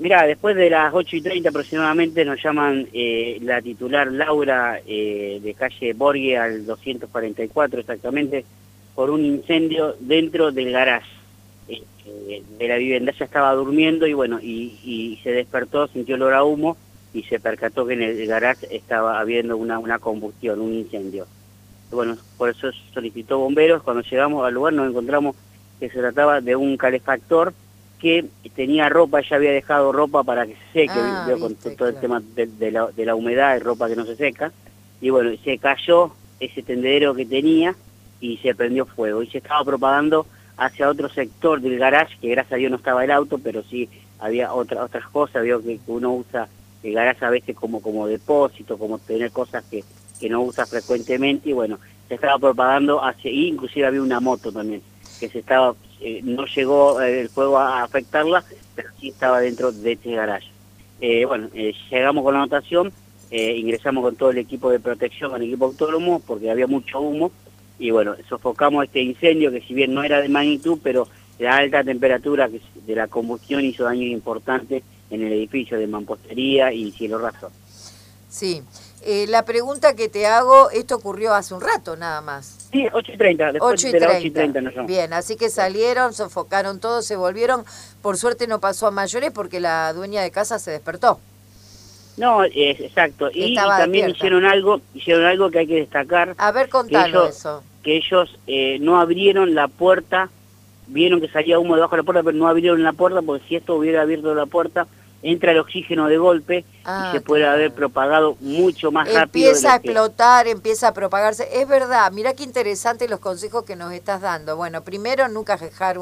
Mirá, después de las 8:30 aproximadamente nos llaman la titular Laura de calle Borghe al 244 exactamente, por un incendio dentro del garage de la vivienda. Ella estaba durmiendo y bueno, y se despertó, sintió olor a humo y se percató que en el garage estaba habiendo una combustión, un incendio. Bueno, por eso solicitó bomberos. Cuando llegamos al lugar nos encontramos que se trataba de un calefactor que tenía ropa. Ella había dejado ropa para que se seque, veo, con todo el tema de la humedad, de ropa que no se seca, y bueno, se cayó ese tendedero que tenía y se prendió fuego, y se estaba propagando hacia otro sector del garage, que gracias a Dios no estaba el auto, pero sí había otras cosas. Veo que uno usa el garage a veces como depósito, como tener cosas que no usa frecuentemente, y bueno, se estaba propagando hacia, y inclusive había una moto también, que se estaba, no llegó el fuego a afectarla, pero sí estaba dentro de este garage. Bueno, llegamos con la anotación, ingresamos con todo el equipo de protección, con el equipo autónomo, porque había mucho humo, y bueno, sofocamos este incendio, que si bien no era de magnitud, pero la alta temperatura de la combustión hizo daños importantes en el edificio de mampostería y cielo raso. Sí. La pregunta que te hago, esto ocurrió hace un rato nada más. Sí, 8:30, después de las 8:30 nos llamó. Bien, así que salieron, sofocaron todo, se volvieron. Por suerte no pasó a mayores porque la dueña de casa se despertó. No, exacto. Y también hicieron algo que hay que destacar. A ver, contalo eso. Que ellos no abrieron la puerta, vieron que salía humo debajo de la puerta, pero no abrieron la puerta, porque si esto hubiera abierto la puerta, entra el oxígeno de golpe y se puede haber propagado mucho más rápido. Empieza a explotar, empieza a propagarse. Es verdad, mirá qué interesante los consejos que nos estás dando. Bueno, primero nunca dejar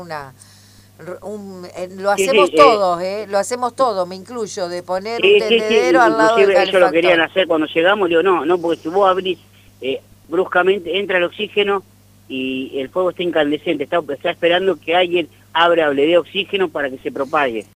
lo hacemos todos, lo hacemos todos, me incluyo, de poner un tendedero al lado del calefactor. Ellos lo querían hacer cuando llegamos, digo, no, porque si vos abrís bruscamente, entra el oxígeno y el fuego está incandescente, está esperando que alguien abra o le dé oxígeno para que se propague.